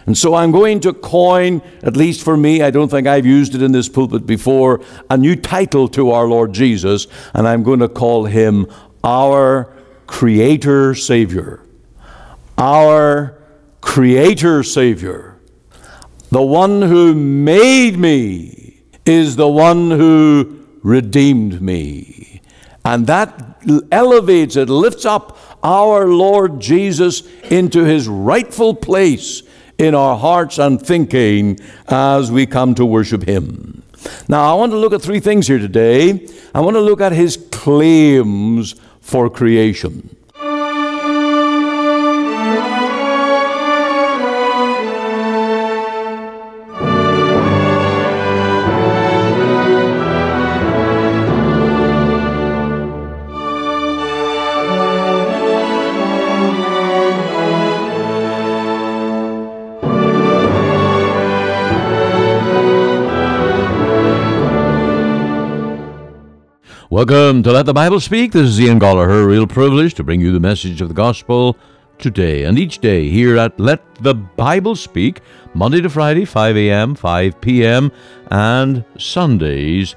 And so I'm going to coin, at least for me, I don't think I've used it in this pulpit before, a new title to our Lord Jesus, and I'm going to call him our Creator Savior. Our Creator Savior. The one who made me is the one who redeemed me. And that elevates it, lifts up our Lord Jesus into his rightful place in our hearts and thinking as we come to worship him. Now, I want to look at three things here today. I want to look at his claims for creation. Welcome to Let the Bible Speak. This is Ian Gallagher. Real privilege to bring you the message of the gospel today and each day here at Let the Bible Speak, Monday to Friday, 5 a.m., 5 p.m., and Sundays,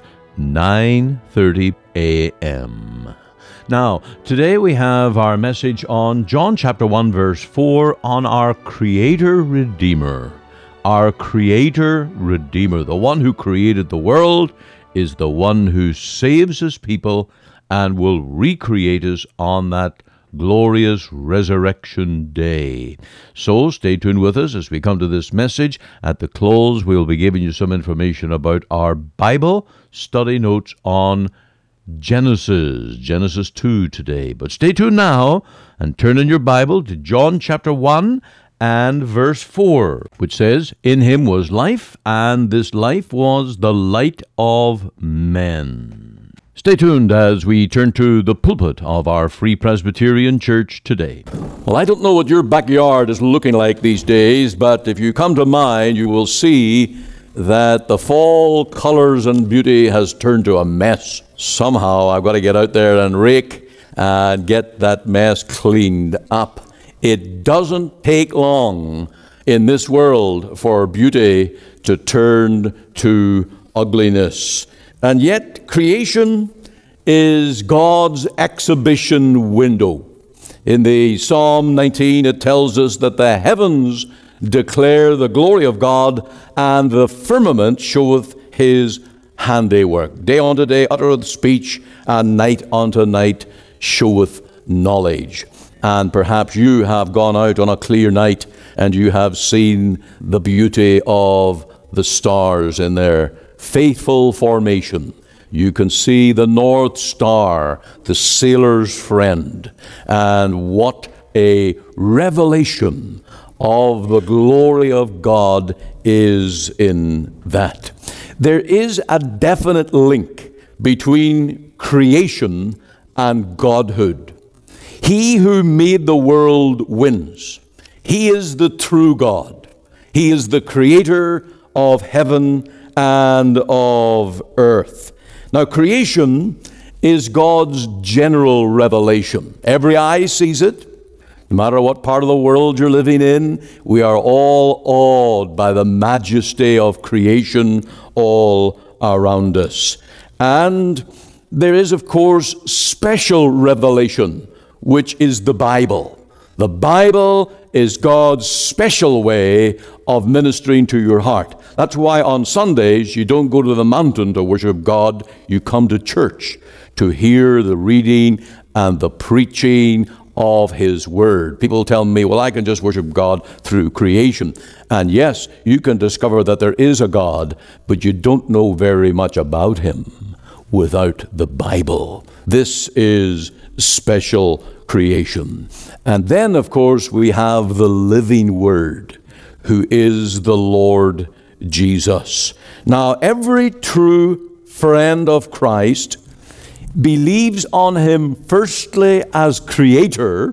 9:30 a.m. Now, today we have our message on John chapter 1, verse 4, on our Creator Redeemer. Our Creator Redeemer, the one who created the world, is the one who saves his people and will recreate us on that glorious resurrection day. So stay tuned with us as we come to this message. At the close, we'll be giving you some information about our Bible study notes on Genesis 2 today. But stay tuned now and turn in your Bible to John chapter 1 and verse 4, which says, "In him was life, and this life was the light of men." Stay tuned as we turn to the pulpit of our Free Presbyterian Church today. Well, I don't know what your backyard is looking like these days, but if you come to mine, you will see that the fall colors and beauty has turned to a mess. Somehow I've got to get out there and rake and get that mess cleaned up. It doesn't take long in this world for beauty to turn to ugliness. And yet, creation is God's exhibition window. In the Psalm 19, it tells us that the heavens declare the glory of God, and the firmament showeth his handiwork. Day unto day uttereth speech, and night unto night showeth knowledge. And perhaps you have gone out on a clear night and you have seen the beauty of the stars in their faithful formation. You can see the North Star, the sailor's friend, and what a revelation of the glory of God is in that. There is a definite link between creation and Godhood. He who made the world wins. He is the true God. He is the creator of heaven and of earth. Now, creation is God's general revelation. Every eye sees it. No matter what part of the world you're living in, we are all awed by the majesty of creation all around us. And there is, of course, special revelation, which is the Bible. The Bible is God's special way of ministering to your heart. That's why on Sundays you don't go to the mountain to worship God. You come to church to hear the reading and the preaching of his word. People tell me, well, I can just worship God through creation. And yes, you can discover that there is a God, but you don't know very much about him without the Bible. This is special creation. And then, of course, we have the living Word, who is the Lord Jesus. Now, every true friend of Christ believes on him firstly as Creator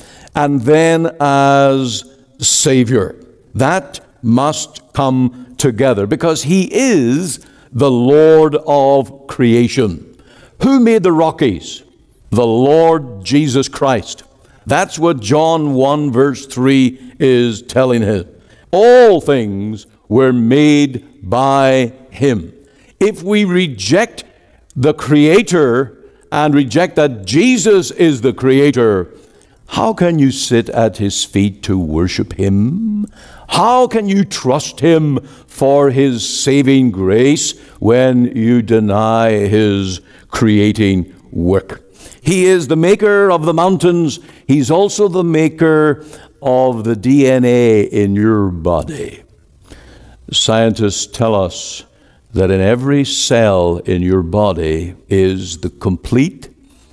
and then as Savior. That must come together because he is the Lord of creation. Who made the Rockies? The Lord Jesus Christ. That's what John 1 verse 3 is telling him. All things were made by him. If we reject the Creator and reject that Jesus is the Creator, how can you sit at his feet to worship him? How can you trust him for his saving grace when you deny his creating work? He is the maker of the mountains. He's also the maker of the DNA in your body. Scientists tell us that in every cell in your body is the complete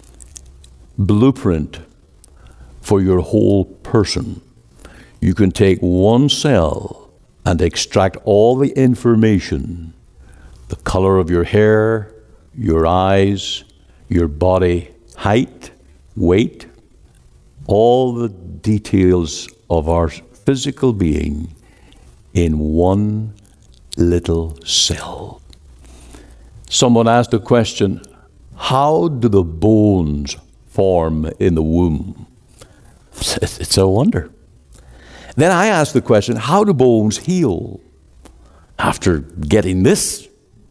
blueprint for your whole person. You can take one cell and extract all the information, the color of your hair, your eyes, your body height, weight, all the details of our physical being in one little cell. Someone asked a question, how do the bones form in the womb? It's a wonder. Then I asked the question, how do bones heal? After getting this,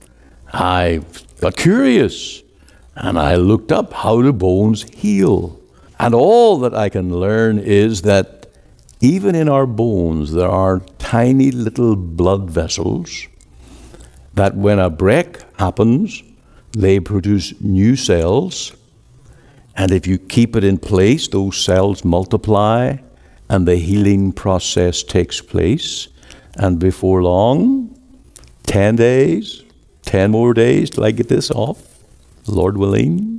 I got curious and I looked up, how do bones heal? And all that I can learn is that even in our bones, there are tiny little blood vessels that when a break happens, they produce new cells. And if you keep it in place, those cells multiply and the healing process takes place. And before long, 10 days, 10 more days till I get this off, Lord willing,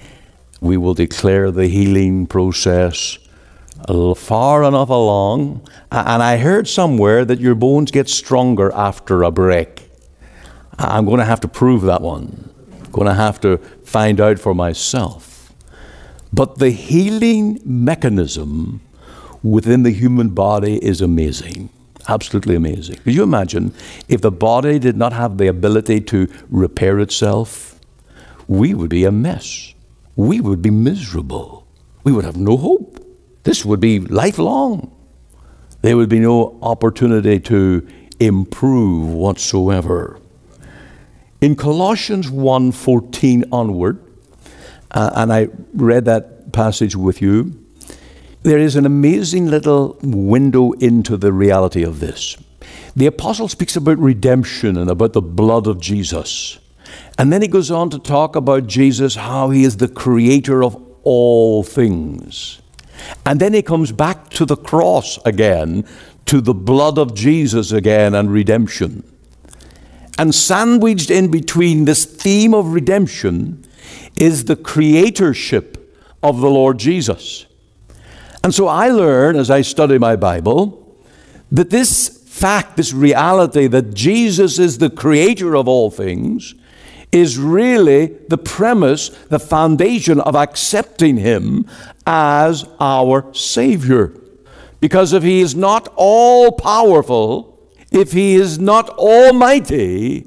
we will declare the healing process far enough along. And I heard somewhere that your bones get stronger after a break. I'm going to have to prove that one. I'm going to have to find out for myself. But the healing mechanism within the human body is amazing. Absolutely amazing. Could you imagine if the body did not have the ability to repair itself? We would be a mess. We would be miserable. We would have no hope. This would be lifelong. There would be no opportunity to improve whatsoever. In Colossians 1:14 onward, and I read that passage with you, there is an amazing little window into the reality of this. The apostle speaks about redemption and about the blood of Jesus. And then he goes on to talk about Jesus, how he is the creator of all things. And then he comes back to the cross again, to the blood of Jesus again and redemption. And sandwiched in between this theme of redemption is the creatorship of the Lord Jesus. And so I learn as I study my Bible that this fact, this reality that Jesus is the creator of all things is really the premise, the foundation of accepting him as our Savior. Because if he is not all-powerful, if he is not almighty,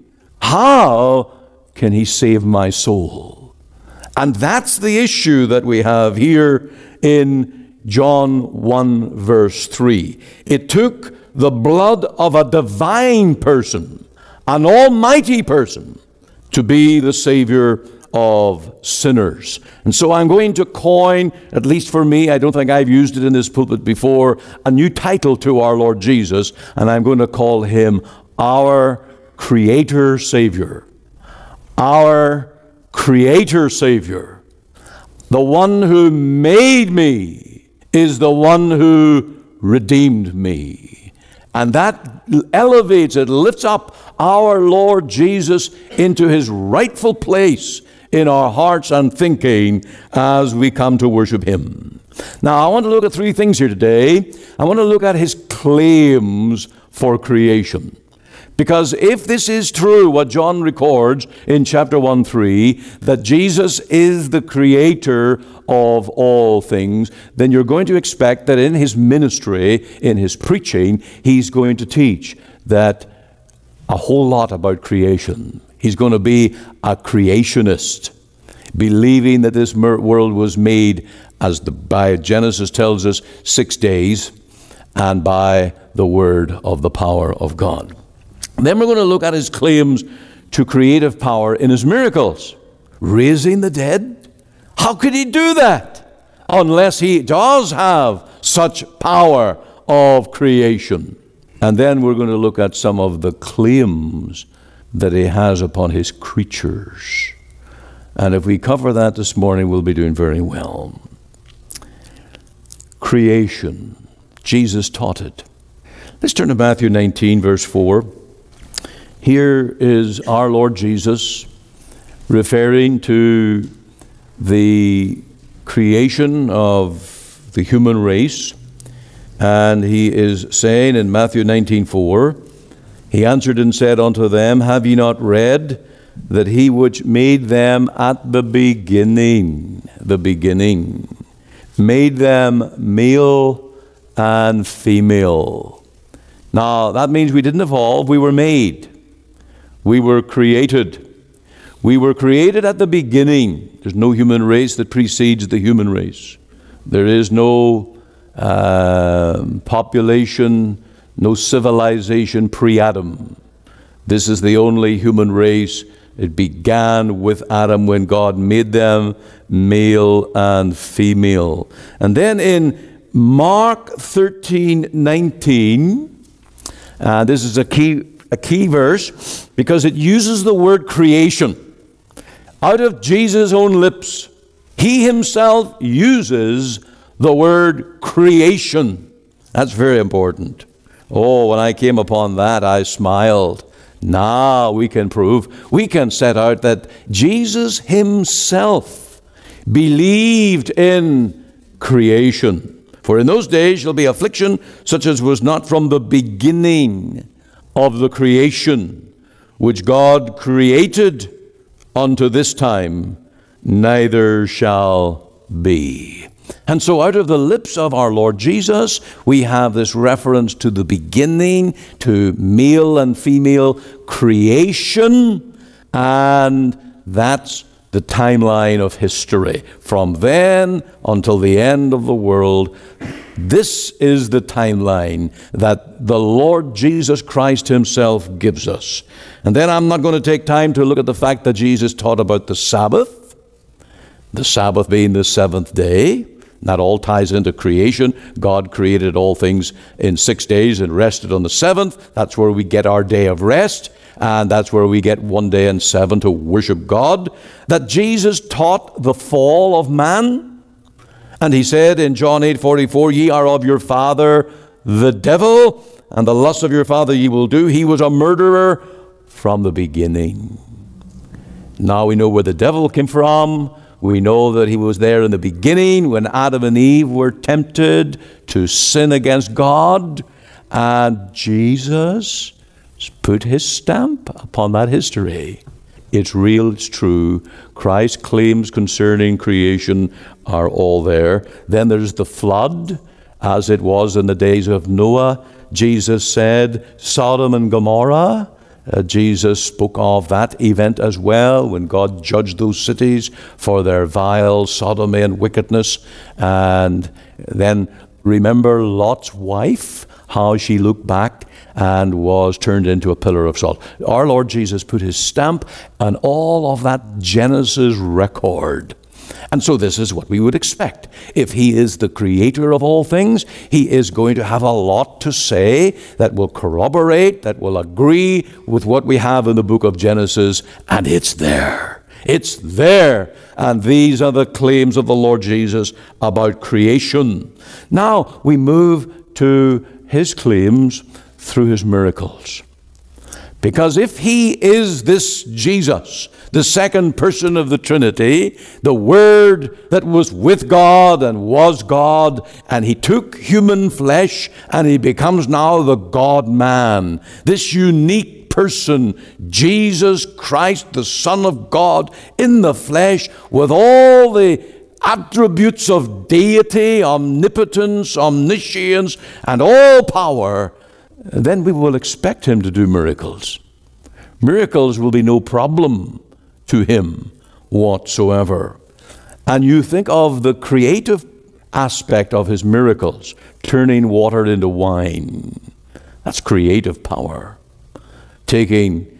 how can he save my soul? And that's the issue that we have here in John 1 verse 3. It took the blood of a divine person, an almighty person, to be the Savior of sinners. And so I'm going to coin, at least for me, I don't think I've used it in this pulpit before, a new title to our Lord Jesus, and I'm going to call him our Creator Savior. Our Creator Savior. The one who made me is the one who redeemed me. And that elevates, it lifts up our Lord Jesus into his rightful place in our hearts and thinking as we come to worship him. Now, I want to look at three things here today. I want to look at his claims for creation. Because if this is true, what John records in chapter 1:3, that Jesus is the creator of all things, then you're going to expect that in his ministry, in his preaching, he's going to teach that a whole lot about creation. He's going to be a creationist, believing that this world was made, as the Genesis tells us, 6 days, and by the word of the power of God. Then we're going to look at his claims to creative power in his miracles. Raising the dead? How could he do that unless he does have such power of creation? And then we're going to look at some of the claims that he has upon his creatures. And if we cover that this morning, we'll be doing very well. Creation. Jesus taught it. Let's turn to Matthew 19, verse 4. Here is our Lord Jesus referring to the creation of the human race. And he is saying in Matthew 19:4, he answered and said unto them, Have ye not read that he which made them at the beginning, made them male and female? Now, that means we didn't evolve, we were made. We were created. We were created at the beginning. There's no human race that precedes the human race. There is no population, no civilization pre-Adam. This is the only human race. It began with Adam when God made them male and female. And then in Mark 13:19, this is a key verse because it uses the word creation. Out of Jesus' own lips, he himself uses the word creation. That's very important. Oh, when I came upon that, I smiled. Now we can prove, we can set out that Jesus himself believed in creation. For in those days shall be affliction such as was not from the beginning of the creation, which God created unto this time, neither shall be. And so out of the lips of our Lord Jesus, we have this reference to the beginning, to male and female creation, and that's the timeline of history. From then until the end of the world, this is the timeline that the Lord Jesus Christ himself gives us. And then I'm not going to take time to look at the fact that Jesus taught about the Sabbath being the seventh day. That all ties into creation. God created all things in 6 days and rested on the seventh. That's where we get our day of rest. And that's where we get 1 day and 7 to worship God. That Jesus taught the fall of man. And he said in John 8:44, Ye are of your father the devil, and the lust of your father ye will do. He was a murderer from the beginning. Now we know where the devil came from. We know that he was there in the beginning when Adam and Eve were tempted to sin against God. And Jesus put his stamp upon that history. It's real, it's true. Christ's claims concerning creation are all there. Then there's the flood, as it was in the days of Noah. Jesus said, Sodom and Gomorrah. Jesus spoke of that event as well when God judged those cities for their vile sodomy and wickedness. And then remember Lot's wife, how she looked back and was turned into a pillar of salt. Our Lord Jesus put his stamp on all of that Genesis record. And so this is what we would expect. If he is the creator of all things, he is going to have a lot to say that will corroborate, that will agree with what we have in the book of Genesis, and it's there. It's there. And these are the claims of the Lord Jesus about creation. Now we move to his claims through his miracles. Because if he is this Jesus, the second person of the Trinity, the Word that was with God and was God, and he took human flesh and he becomes now the God-man, this unique person, Jesus Christ, the Son of God in the flesh, with all the attributes of deity, omnipotence, omniscience, and all power, then we will expect him to do miracles. Miracles will be no problem to him whatsoever. And you think of the creative aspect of his miracles, turning water into wine. That's creative power. Taking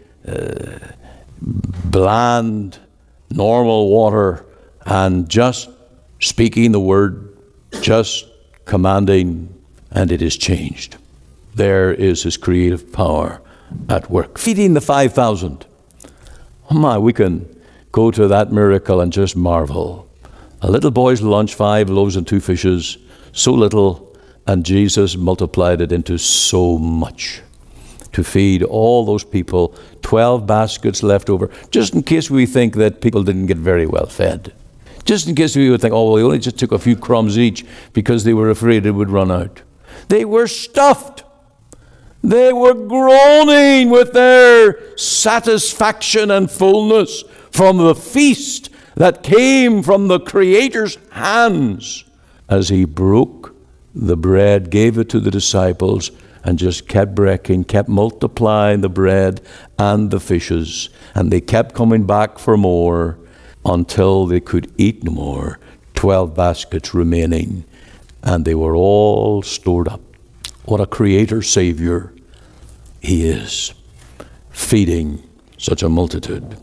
bland, normal water and just speaking the word, just commanding, and it is changed. There is his creative power at work. Feeding the 5,000. Oh my, we can go to that miracle and just marvel. A little boy's lunch, 5 loaves and 2 fishes, so little, and Jesus multiplied it into so much to feed all those people. 12 baskets left over, just in case we think that people didn't get very well fed. Just in case we would think, oh, well, they only just took a few crumbs each because they were afraid it would run out. They were stuffed. They were groaning with their satisfaction and fullness from the feast that came from the Creator's hands as he broke the bread, gave it to the disciples, and just kept breaking, kept multiplying the bread and the fishes. And they kept coming back for more until they could eat no more. 12 baskets remaining, and they were all stored up. What a Creator Savior he is, feeding such a multitude.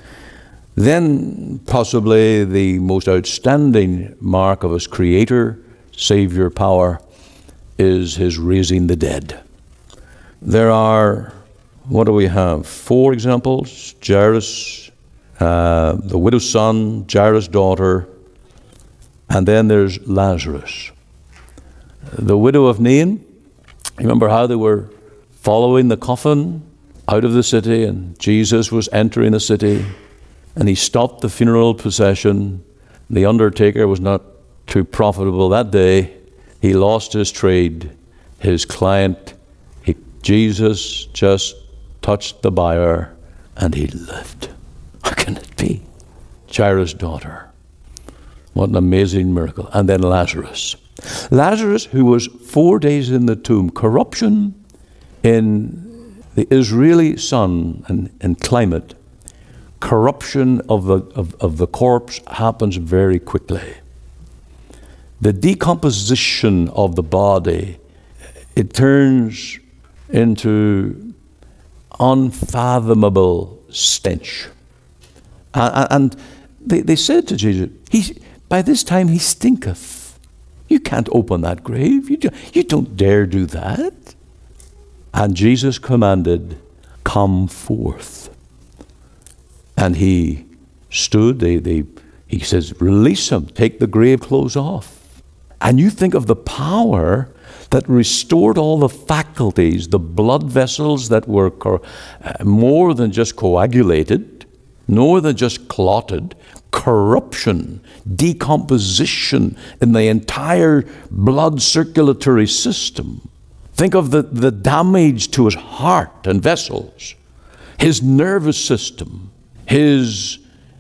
Then possibly the most outstanding mark of his Creator Savior power is his raising the dead. There are, what do we have? 4 examples. Jairus, the widow's son, Jairus' daughter, and then there's Lazarus. The widow of Nain, remember how they were following the coffin out of the city, and Jesus was entering the city, and he stopped the funeral procession. The undertaker was not too profitable that day. He lost his trade. His client, Jesus just touched the bier, and he lived. How can it be? Jairus' daughter. What an amazing miracle. And then Lazarus. Lazarus, who was 4 days in the tomb. Corruption in the Israeli sun and climate, corruption of the corpse happens very quickly. The decomposition of the body, it turns into unfathomable stench. And they said to Jesus, by this time he stinketh. You can't open that grave. You don't dare do that. And Jesus commanded, come forth. And he stood, he says, release him, take the grave clothes off. And you think of the power that restored all the faculties, the blood vessels that were more than just coagulated, more than just clotted, corruption, decomposition in the entire blood circulatory system. Think of the damage to his heart and vessels, his nervous system, his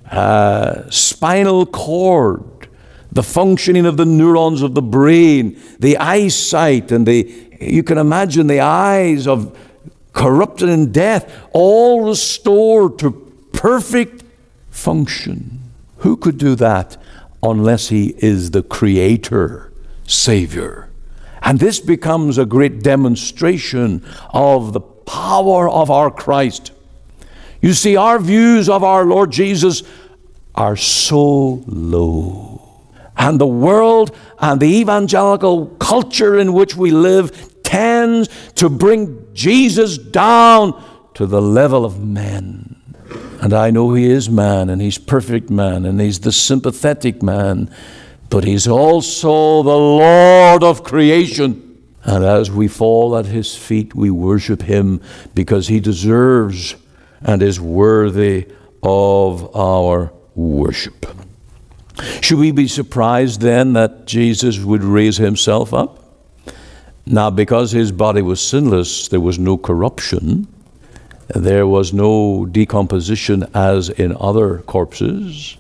spinal cord, the functioning of the neurons of the brain, the eyesight, and you can imagine the eyes of corrupted in death, all restored to perfect function. Who could do that unless he is the Creator Savior? And this becomes a great demonstration of the power of our Christ. You see, our views of our Lord Jesus are so low. And the world and the evangelical culture in which we live tends to bring Jesus down to the level of men. And I know he is man, and he's perfect man, and he's the sympathetic man, but he's also the Lord of creation. And as we fall at his feet, we worship him because he deserves and is worthy of our worship. Should we be surprised then that Jesus would raise himself up? Now, because his body was sinless, there was no corruption. There was no decomposition as in other corpses.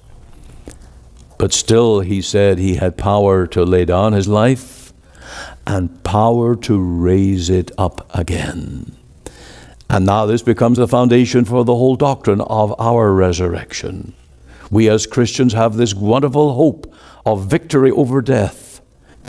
But still, he said he had power to lay down his life and power to raise it up again. And now this becomes the foundation for the whole doctrine of our resurrection. We as Christians have this wonderful hope of victory over death.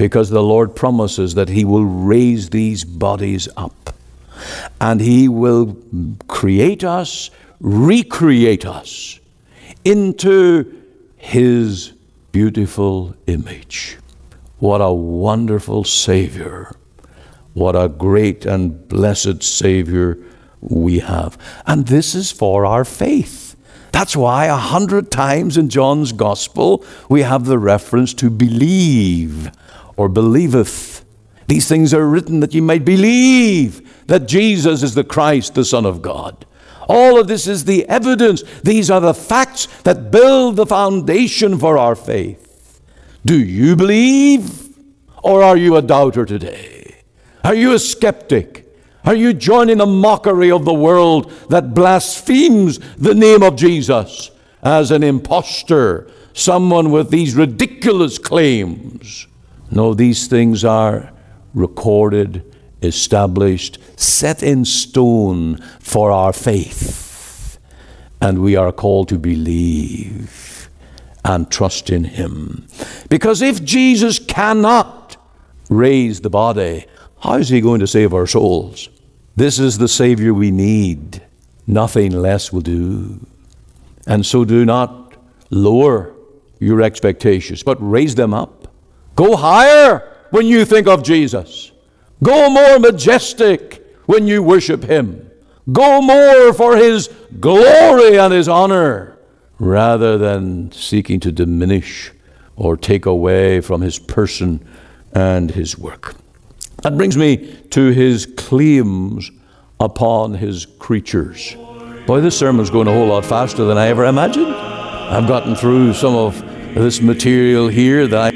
because the Lord promises that he will raise these bodies up, and he will create us, recreate us into his beautiful image. What a wonderful Savior. What a great and blessed Savior we have. And this is for our faith. That's why 100 times in John's Gospel we have the reference to believe or believeth. These things are written that you might believe that Jesus is the Christ, the Son of God. All of this is the evidence. These are the facts that build the foundation for our faith. Do you believe, or are you a doubter today? Are you a skeptic? Are you joining the mockery of the world that blasphemes the name of Jesus as an impostor, someone with these ridiculous claims? No, these things are recorded, established, set in stone for our faith. And we are called to believe and trust in him. Because if Jesus cannot raise the body, how is he going to save our souls? This is the Savior we need. Nothing less will do. And so do not lower your expectations, but raise them up. Go higher when you think of Jesus. Go more majestic when you worship him. Go more for his glory and his honor, rather than seeking to diminish or take away from his person and his work. That brings me to his claims upon his creatures. Boy, this sermon's going a whole lot faster than I ever imagined. I've gotten through some of this material here that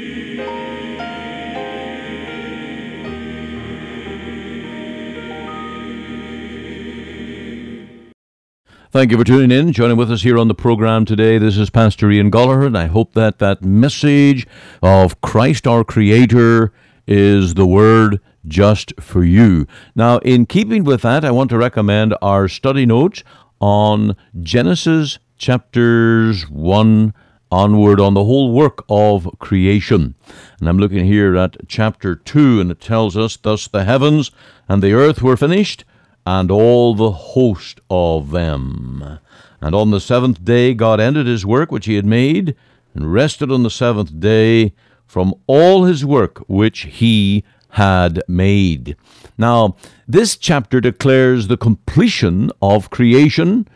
Thank you for tuning in, joining with us here on the program today. This is Pastor Ian Gollaher, and I hope that that message of Christ our Creator is the word just for you. Now, in keeping with that, I want to recommend our study notes on Genesis chapters 1 onward on the whole work of creation. And I'm looking here at chapter 2, and it tells us, "Thus the heavens and the earth were finished, and all the host of them. And on the seventh day God ended his work which he had made, and rested on the seventh day from all his work which he had made." Now, this chapter declares the completion of creation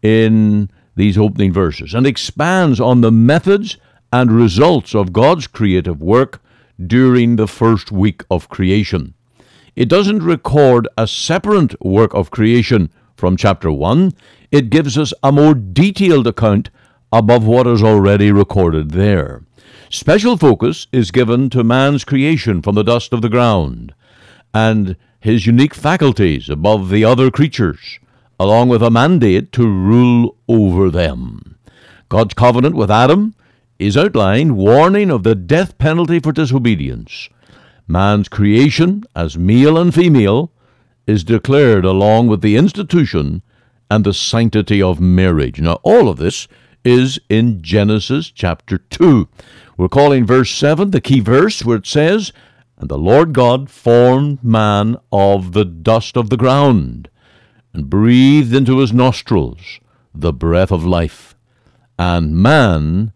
in these opening verses, and expands on the methods and results of God's creative work during the first week of creation. It doesn't record a separate work of creation from chapter 1. It gives us a more detailed account above what is already recorded there. Special focus is given to man's creation from the dust of the ground, and his unique faculties above the other creatures, along with a mandate to rule over them. God's covenant with Adam is outlined, warning of the death penalty for disobedience. Man's creation as male and female is declared along with the institution and the sanctity of marriage. Now, all of this is in Genesis chapter 2. We're calling verse 7 the key verse, where it says, "And the Lord God formed man of the dust of the ground, and breathed into his nostrils the breath of life, and man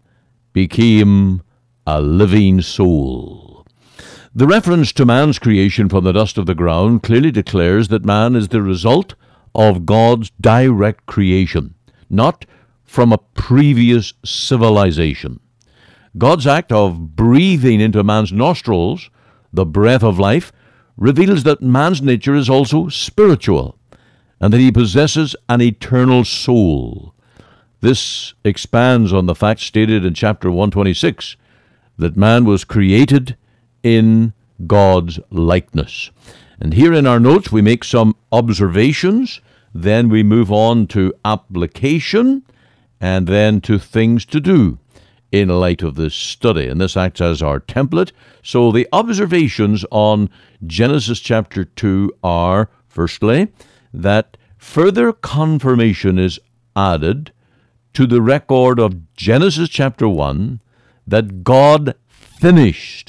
became a living soul." The reference to man's creation from the dust of the ground clearly declares that man is the result of God's direct creation, not from a previous civilization. God's act of breathing into man's nostrils the breath of life reveals that man's nature is also spiritual, and that he possesses an eternal soul. This expands on the fact stated in chapter 126, that man was created in God's likeness. And here in our notes we make some observations, then we move on to application, and then to things to do in light of this study. And this acts as our template. So the observations on Genesis chapter 2 are, firstly, that further confirmation is added to the record of Genesis chapter 1 that God finished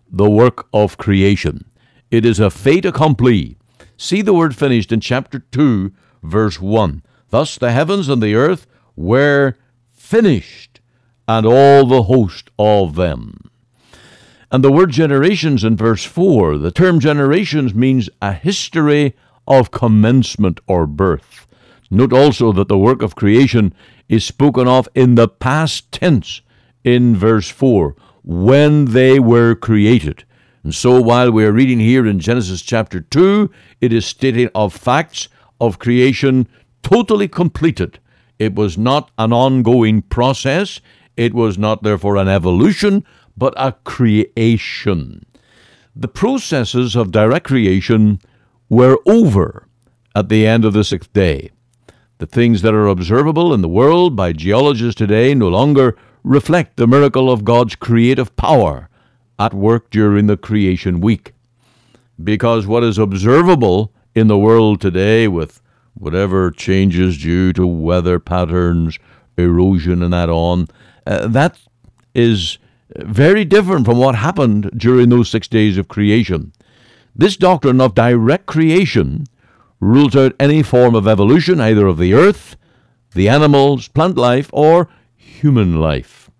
the work of creation. It is a fait accompli. See the word finished in chapter 2, verse 1. Thus the heavens and the earth were finished, and all the host of them. And the word generations in verse 4, the term generations means a history of commencement or birth. Note also that the work of creation is spoken of in the past tense in verse 4, when they were created. And so while we are reading here in Genesis chapter 2, it is stating of facts of creation totally completed. It was not an ongoing process. It was not therefore an evolution, but a creation. The processes of direct creation were over at the end of the sixth day. The things that are observable in the world by geologists today no longer reflect the miracle of God's creative power at work during the creation week. Because what is observable in the world today, with whatever changes due to weather patterns, erosion and that on, that is very different from what happened during those 6 days of creation. This doctrine of direct creation rules out any form of evolution, either of the earth, the animals, plant life, or human life.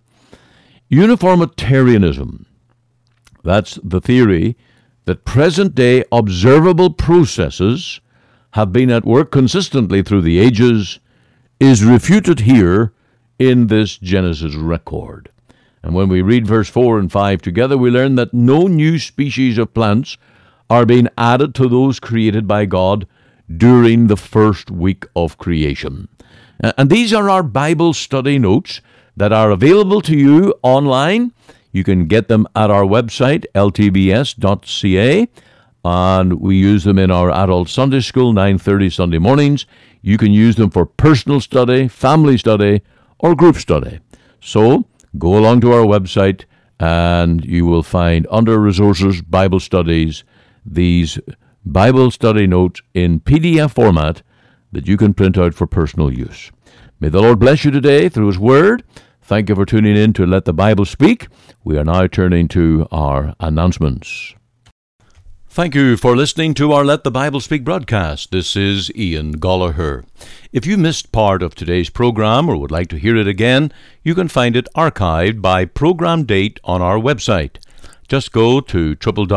Uniformitarianism, that's the theory that present-day observable processes have been at work consistently through the ages, is refuted here in this Genesis record. And when we read verse 4 and 5 together, we learn that no new species of plants are being added to those created by God during the first week of creation. And these are our Bible study notes that are available to you online. You can get them at our website, ltbs.ca, and we use them in our adult Sunday school, 9:30 Sunday mornings. You can use them for personal study, family study, or group study. So go along to our website and you will find under Resources, Bible Studies, these Bible study notes in PDF format that you can print out for personal use. May the Lord bless you today through His Word. Thank you for tuning in to Let the Bible Speak. We are now turning to our announcements. Thank you for listening to our Let the Bible Speak broadcast. This is Ian Gollaher. If you missed part of today's program or would like to hear it again, you can find it archived by program date on our website. Just go to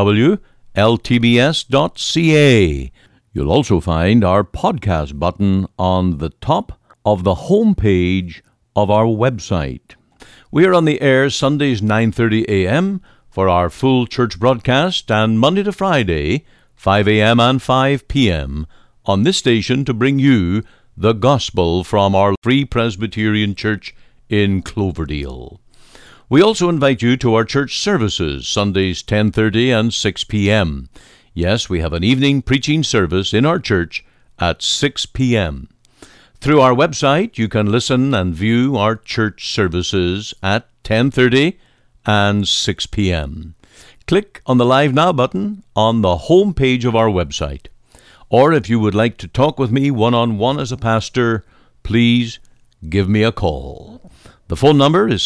www.ltbs.ca. You'll also find our podcast button on the top of the home page of our website. We are on the air Sundays 9:30 a.m. for our full church broadcast, and Monday to Friday 5 a.m. and 5 p.m. on this station to bring you the gospel from our Free Presbyterian Church in Cloverdale. We also invite you to our church services, Sundays 10:30 and 6 p.m. Yes, we have an evening preaching service in our church at 6 p.m. Through our website, you can listen and view our church services at 10:30 and 6 p.m. Click on the Live Now button on the home page of our website. Or if you would like to talk with me one-on-one as a pastor, please give me a call. The phone number is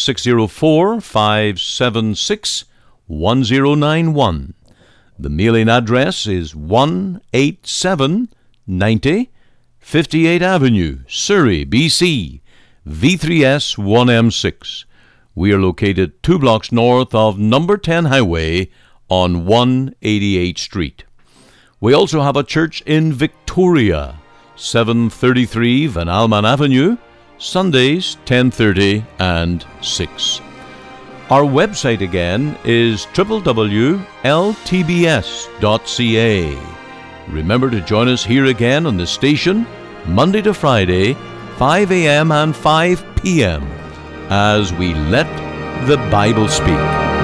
604-576-1091. The mailing address is 18790 58th Avenue, Surrey, BC, V3S 1M6. We are located 2 blocks north of number 10 Highway on 188th Street. We also have a church in Victoria, 733 Van Alman Avenue, Sundays 10:30 and 6. Our website again is www.ltbs.ca. Remember to join us here again on the station, Monday to Friday, 5 a.m. and 5 p.m., as we let the Bible speak.